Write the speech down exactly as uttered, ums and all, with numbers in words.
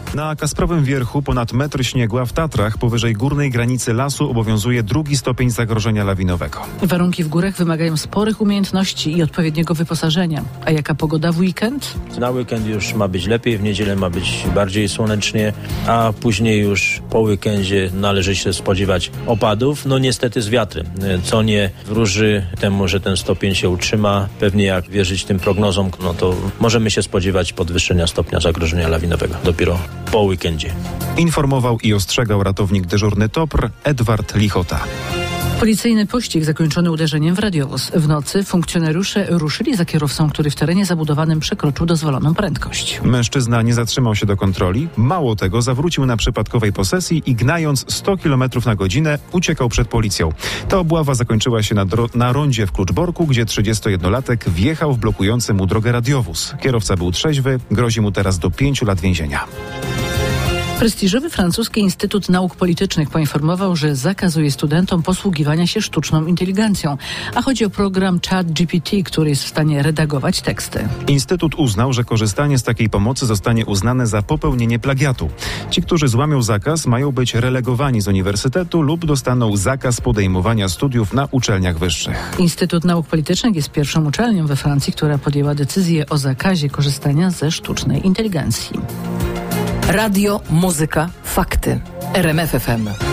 Na Kasprowym Wierchu ponad metr śniegu, a w Tatrach powyżej górnej granicy lasu obowiązuje drugi stopień zagrożenia lawinowego. Warunki w górach wymagają sporych umiejętności i odpowiedniego wyposażenia. A jaka pogoda w weekend? Na weekend już ma być lepiej, w niedzielę ma być bardziej słonecznie, a później już po weekendzie należy się spodziewać opadów. No niestety z wiatrem, co nie wróży temu, że ten stopień się utrzyma. Pewnie jak wierzyć tym prognozom, no to możemy się spodziewać podwyższenia stopnia zagrożenia lawinowego dopiero po weekendzie. Informował i ostrzegał ratownik dyżurny T O P R Edward Lichota. Policyjny pościg zakończony uderzeniem w radiowóz. W nocy funkcjonariusze ruszyli za kierowcą, który w terenie zabudowanym przekroczył dozwoloną prędkość. Mężczyzna nie zatrzymał się do kontroli. Mało tego, zawrócił na przypadkowej posesji i gnając sto kilometrów na godzinę uciekał przed policją. Ta obława zakończyła się na, dro- na rondzie w Kluczborku, gdzie trzydziestojednolatek wjechał w blokujący mu drogę radiowóz. Kierowca był trzeźwy, grozi mu teraz do pięciu lat więzienia. Prestiżowy francuski Instytut Nauk Politycznych poinformował, że zakazuje studentom posługiwania się sztuczną inteligencją, a chodzi o program ChatGPT, który jest w stanie redagować teksty. Instytut uznał, że korzystanie z takiej pomocy zostanie uznane za popełnienie plagiatu. Ci, którzy złamią zakaz, mają być relegowani z uniwersytetu lub dostaną zakaz podejmowania studiów na uczelniach wyższych. Instytut Nauk Politycznych jest pierwszą uczelnią we Francji, która podjęła decyzję o zakazie korzystania ze sztucznej inteligencji. Radio, muzyka, fakty. R M F F M.